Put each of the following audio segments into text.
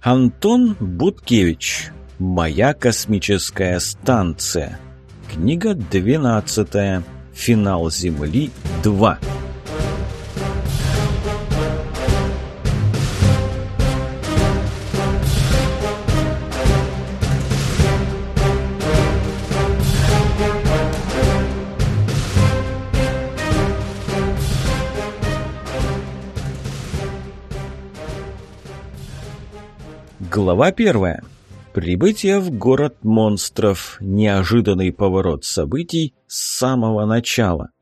Антон Буткевич. «Моя космическая станция». Книга 12. «Финал Земли 2». Глава 1. Прибытие в город монстров. Неожиданный поворот событий с самого начала.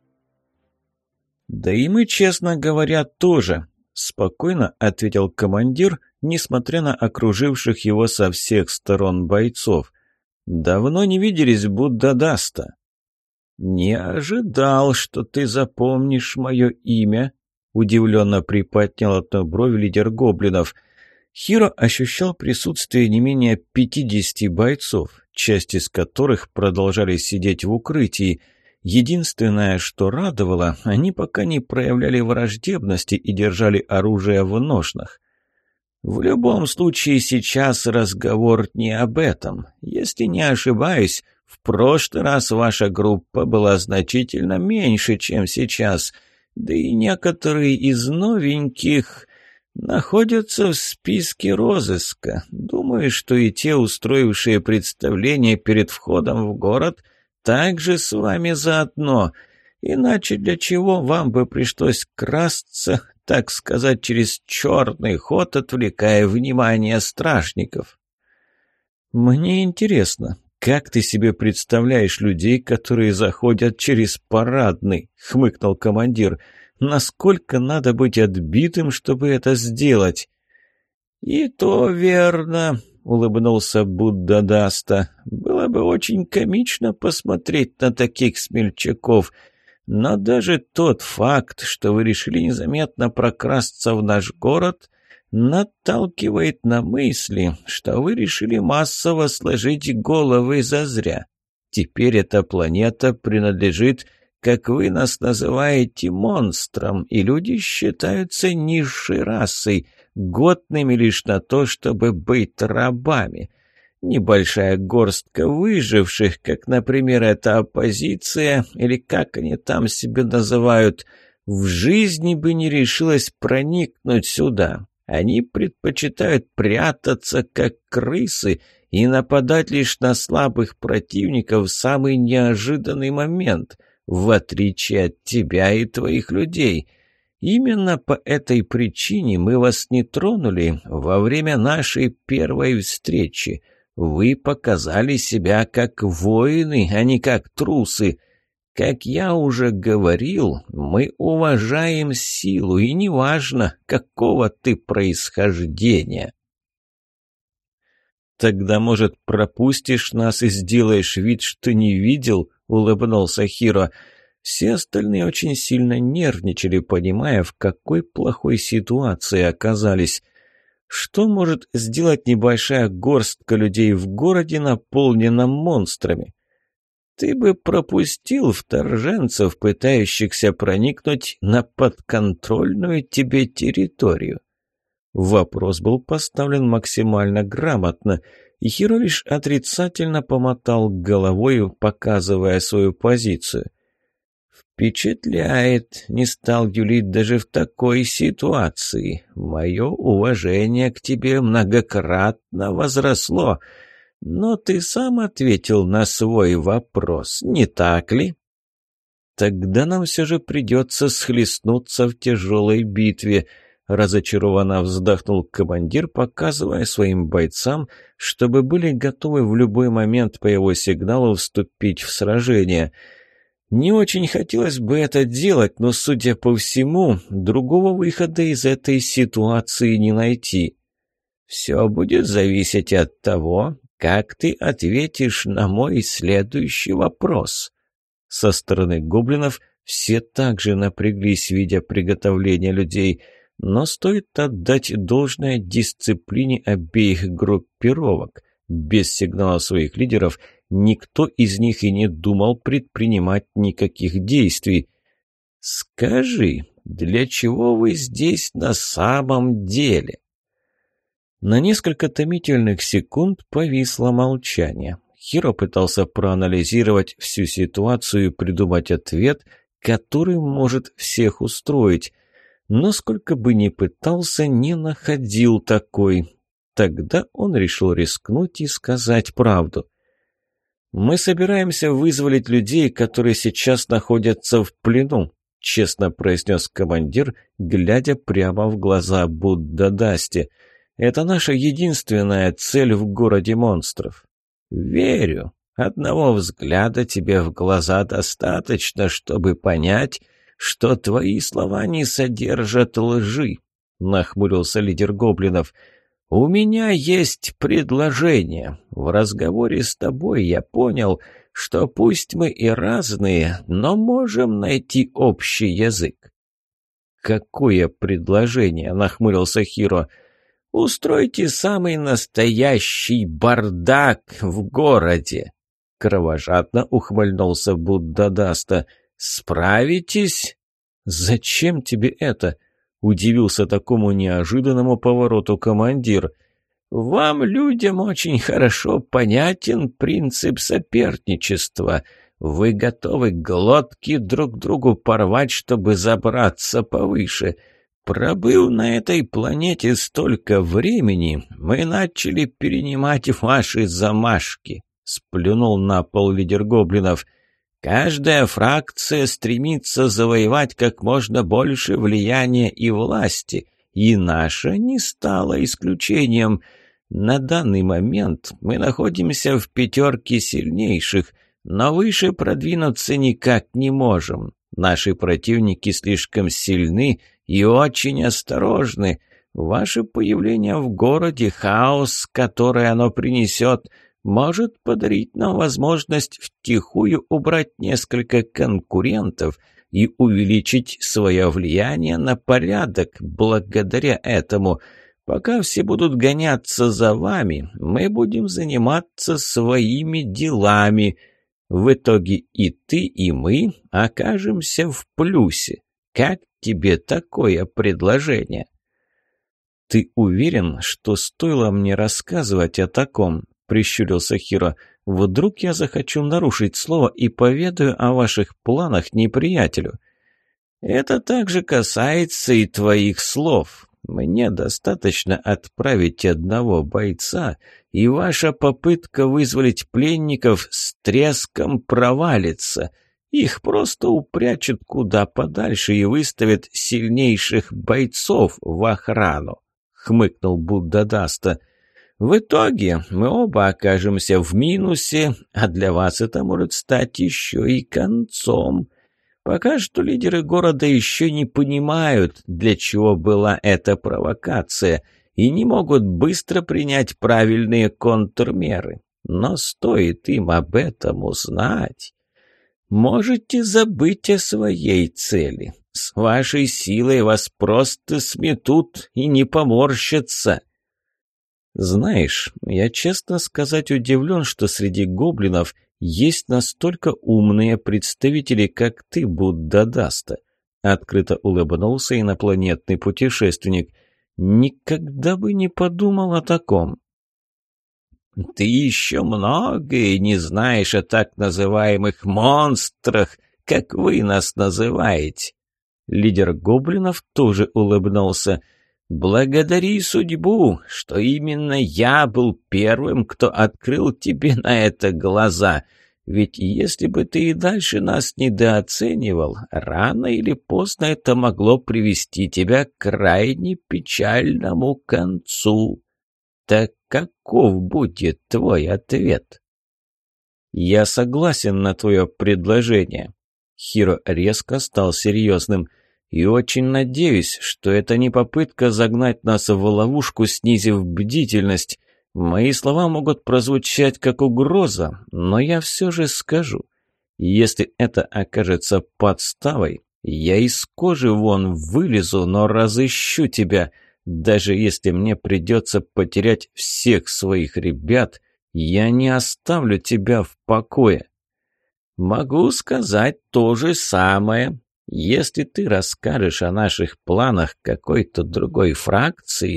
«Да и мы, честно говоря, тоже», — спокойно ответил командир, несмотря на окруживших его со всех сторон бойцов. «Давно не виделись, Буддадаста». «Не ожидал, что ты запомнишь мое имя», — удивленно приподнял одну бровь лидер гоблинов. Хиро ощущал присутствие не менее 50 бойцов, часть из которых продолжали сидеть в укрытии. Единственное, что радовало, они пока не проявляли враждебности и держали оружие в ножнах. В любом случае, сейчас разговор не об этом. Если не ошибаюсь, в прошлый раз ваша группа была значительно меньше, чем сейчас, да и некоторые из новеньких находятся в списке розыска. Думаю, что и те, устроившие представление перед входом в город, также с вами заодно. Иначе для чего вам бы пришлось красться, так сказать, через черный ход, отвлекая внимание стражников? Мне интересно, как ты себе представляешь людей, которые заходят через парадный? Хмыкнул командир. Насколько надо быть отбитым, чтобы это сделать? «И то верно», — улыбнулся Буддадаста. «Было бы очень комично посмотреть на таких смельчаков. Но даже тот факт, что вы решили незаметно прокрасться в наш город, наталкивает на мысли, что вы решили массово сложить головы зазря. Теперь эта планета принадлежит, как вы нас называете, монстром, и люди считаются низшей расой, годными лишь на то, чтобы быть рабами. Небольшая горстка выживших, как, например, эта оппозиция, или как они там себя называют, в жизни бы не решилась проникнуть сюда. Они предпочитают прятаться, как крысы, и нападать лишь на слабых противников в самый неожиданный момент – в отличие от тебя и твоих людей. Именно по этой причине мы вас не тронули во время нашей первой встречи. Вы показали себя как воины, а не как трусы. Как я уже говорил, мы уважаем силу, и неважно, какого ты происхождения». «Тогда, может, пропустишь нас и сделаешь вид, что не видел?» — улыбнулся Хиро. Все остальные очень сильно нервничали, понимая, в какой плохой ситуации оказались. Что может сделать небольшая горстка людей в городе, наполненном монстрами? Ты бы пропустил вторженцев, пытающихся проникнуть на подконтрольную тебе территорию. Вопрос был поставлен максимально грамотно, и Хиро лишь отрицательно помотал головой, показывая свою позицию. «Впечатляет, не стал юлить даже в такой ситуации. Мое уважение к тебе многократно возросло, но ты сам ответил на свой вопрос, не так ли?» «Тогда нам все же придется схлестнуться в тяжелой битве», — разочарованно вздохнул командир, показывая своим бойцам, чтобы были готовы в любой момент по его сигналу вступить в сражение. Не очень хотелось бы это делать, но, судя по всему, другого выхода из этой ситуации не найти. «Все будет зависеть от того, как ты ответишь на мой следующий вопрос». Со стороны гоблинов все также напряглись, видя приготовление людей, но стоит отдать должное дисциплине обеих группировок. Без сигнала своих лидеров никто из них и не думал предпринимать никаких действий. «Скажи, для чего вы здесь на самом деле?» На несколько томительных секунд повисло молчание. Хиро пытался проанализировать всю ситуацию и придумать ответ, который может всех устроить. Но сколько бы ни пытался, не находил такой. Тогда он решил рискнуть и сказать правду. «Мы собираемся вызволить людей, которые сейчас находятся в плену», — честно произнес командир, глядя прямо в глаза Будда Дасти. «Это наша единственная цель в городе монстров». «Верю. Одного взгляда тебе в глаза достаточно, чтобы понять, что твои слова не содержат лжи», — нахмурился лидер гоблинов. «У меня есть предложение. В разговоре с тобой я понял, что пусть мы и разные, но можем найти общий язык». «Какое предложение?» — нахмурился Хиро. «Устройте самый настоящий бардак в городе!» Кровожадно ухмыльнулся Будда Даста. «Справитесь?» «Зачем тебе это?» — удивился такому неожиданному повороту командир. «Вам, людям, очень хорошо понятен принцип соперничества. Вы готовы глотки друг другу порвать, чтобы забраться повыше. Пробыв на этой планете столько времени, мы начали перенимать ваши замашки», — сплюнул на пол лидер гоблинов. «Каждая фракция стремится завоевать как можно больше влияния и власти, и наша не стала исключением. На данный момент мы находимся в пятерке сильнейших, но выше продвинуться никак не можем. Наши противники слишком сильны и очень осторожны. Ваше появление в городе, хаос, который оно принесет, может подарить нам возможность втихую убрать несколько конкурентов и увеличить свое влияние на порядок благодаря этому. Пока все будут гоняться за вами, мы будем заниматься своими делами. В итоге и ты, и мы окажемся в плюсе. Как тебе такое предложение?» «Ты уверен, что стоило мне рассказывать о таком?» — прищурился Хиро. «Вдруг я захочу нарушить слово и поведаю о ваших планах неприятелю?» «Это также касается и твоих слов. Мне достаточно отправить одного бойца, и ваша попытка вызволить пленников с треском провалится. Их просто упрячут куда подальше и выставят сильнейших бойцов в охрану», — хмыкнул Будда Даста. «В итоге мы оба окажемся в минусе, а для вас это может стать еще и концом. Пока что лидеры города еще не понимают, для чего была эта провокация, и не могут быстро принять правильные контрмеры. Но стоит им об этом узнать, можете забыть о своей цели. С вашей силой вас просто сметут и не поморщатся». «Знаешь, я, честно сказать, удивлен, что среди гоблинов есть настолько умные представители, как ты, Будда Даста», — открыто улыбнулся инопланетный путешественник. «Никогда бы не подумал о таком». «Ты еще многое не знаешь о так называемых монстрах, как вы нас называете». Лидер гоблинов тоже улыбнулся. «Благодари судьбу, что именно я был первым, кто открыл тебе на это глаза. Ведь если бы ты и дальше нас недооценивал, рано или поздно это могло привести тебя к крайне печальному концу. Так каков будет твой ответ?» «Я согласен на твое предложение». Хиро резко стал серьезным. «И очень надеюсь, что это не попытка загнать нас в ловушку, снизив бдительность. Мои слова могут прозвучать как угроза, но я все же скажу. Если это окажется подставой, я из кожи вон вылезу, но разыщу тебя. Даже если мне придется потерять всех своих ребят, я не оставлю тебя в покое». «Могу сказать то же самое. Если ты расскажешь о наших планах какой-то другой фракции,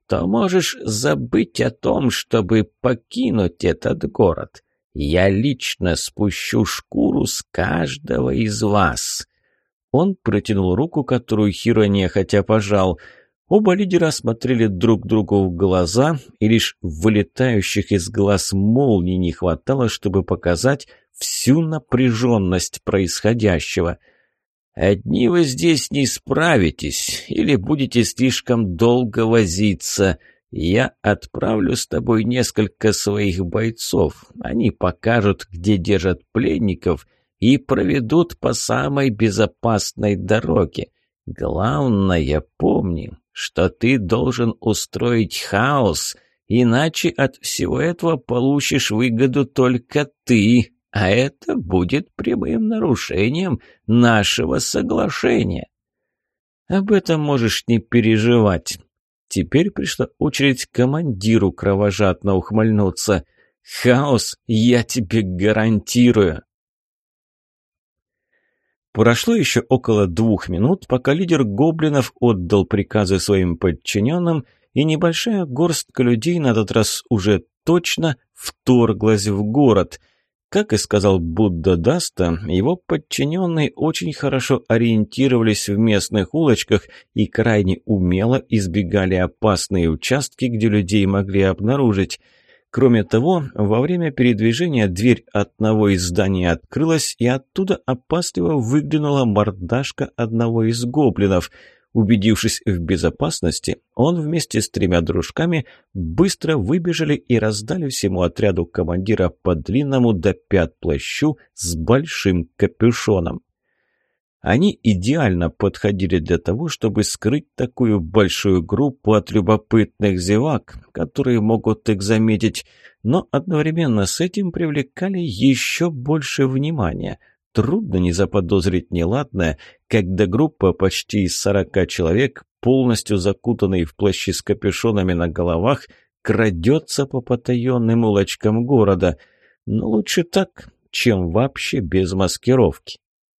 то можешь забыть о том, чтобы покинуть этот город. Я лично спущу шкуру с каждого из вас». Он протянул руку, которую Хиро нехотя пожал. Оба лидера смотрели друг другу в глаза, и лишь вылетающих из глаз молний не хватало, чтобы показать всю напряженность происходящего. «Одни вы здесь не справитесь, или будете слишком долго возиться. Я отправлю с тобой несколько своих бойцов. Они покажут, где держат пленников, и проведут по самой безопасной дороге. Главное, помни, что ты должен устроить хаос, иначе от всего этого получишь выгоду только ты, а это будет прямым нарушением нашего соглашения». «Об этом можешь не переживать». Теперь пришла очередь командиру кровожадно ухмыльнуться. «Хаос я тебе гарантирую». Прошло еще около 2 минут, пока лидер гоблинов отдал приказы своим подчиненным, и небольшая горстка людей на этот раз уже точно вторглась в город. Как и сказал Будда Даста, его подчиненные очень хорошо ориентировались в местных улочках и крайне умело избегали опасные участки, где людей могли обнаружить. Кроме того, во время передвижения дверь одного из зданий открылась, и оттуда опасливо выглянула мордашка одного из гоблинов. Убедившись в безопасности, он вместе с 3 дружками быстро выбежали и раздали всему отряду командира по длинному до пят плащу с большим капюшоном. Они идеально подходили для того, чтобы скрыть такую большую группу от любопытных зевак, которые могут их заметить, но одновременно с этим привлекали еще больше внимания. Трудно не заподозрить неладное, когда группа почти из 40 человек, полностью закутанные в плащи с капюшонами на головах, крадется по потаенным улочкам города. Но лучше так, чем вообще без маскировки.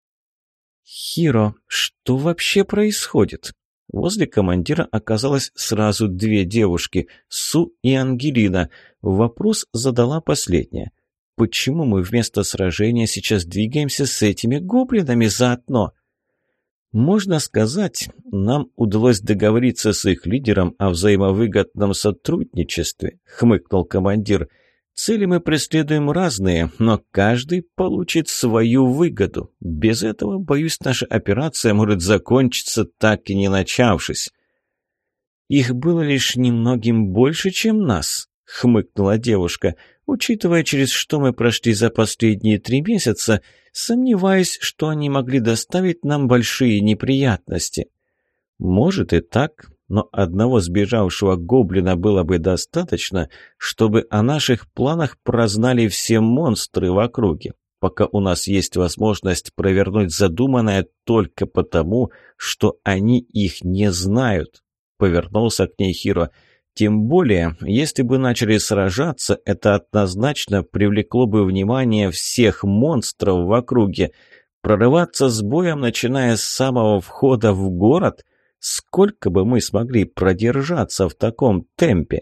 «Хиро, что вообще происходит?» Возле командира оказалось сразу 2 девушки, Су и Ангелина. Вопрос задала последняя. «Почему мы вместо сражения сейчас двигаемся с этими гоблинами заодно?» «Можно сказать, нам удалось договориться с их лидером о взаимовыгодном сотрудничестве», — хмыкнул командир. «Цели мы преследуем разные, но каждый получит свою выгоду. Без этого, боюсь, наша операция может закончиться, так и не начавшись». «Их было лишь немногим больше, чем нас», — хмыкнула девушка. «Учитывая, через что мы прошли за последние 3 месяца, сомневаюсь, что они могли доставить нам большие неприятности». «Может и так». Но одного сбежавшего гоблина было бы достаточно, чтобы о наших планах прознали все монстры в округе. Пока у нас есть возможность провернуть задуманное только потому, что они их не знают», — повернулся к ней Хиро. «Тем более, если бы начали сражаться, это однозначно привлекло бы внимание всех монстров в округе. Прорываться с боем, начиная с самого входа в город — сколько бы мы смогли продержаться в таком темпе?»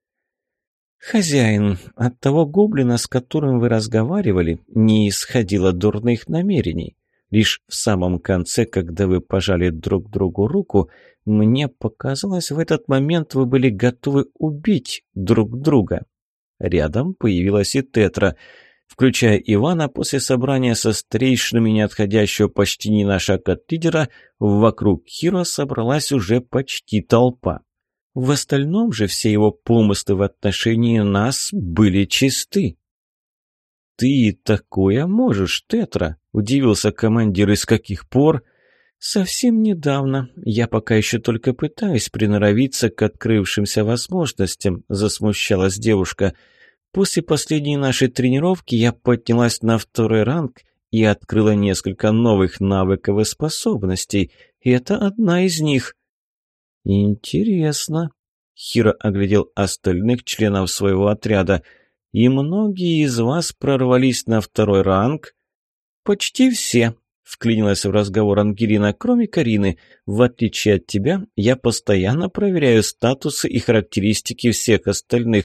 «Хозяин, от того гоблина, с которым вы разговаривали, не исходило дурных намерений. Лишь в самом конце, когда вы пожали друг другу руку, мне показалось, в этот момент вы были готовы убить друг друга». Рядом появилась и Тетра. Включая Ивана, после собрания со старейшинами, не отходящего почти ни на шаг от лидера, вокруг Хиро собралась уже почти толпа. В остальном же все его помыслы в отношении нас были чисты. «Ты такое можешь, Тетра?» – удивился командир. «Из каких пор?» «Совсем недавно. Я пока еще только пытаюсь приноровиться к открывшимся возможностям», – засмущалась девушка. «После последней нашей тренировки я поднялась на 2-й ранг и открыла несколько новых навыков и способностей. И это одна из них». «Интересно», — Хиро оглядел остальных членов своего отряда. «И многие из вас прорвались на 2-й ранг?» «Почти все. вклинилась в разговор Ангелина, кроме Карины. В отличие от тебя, я постоянно проверяю статусы и характеристики всех остальных.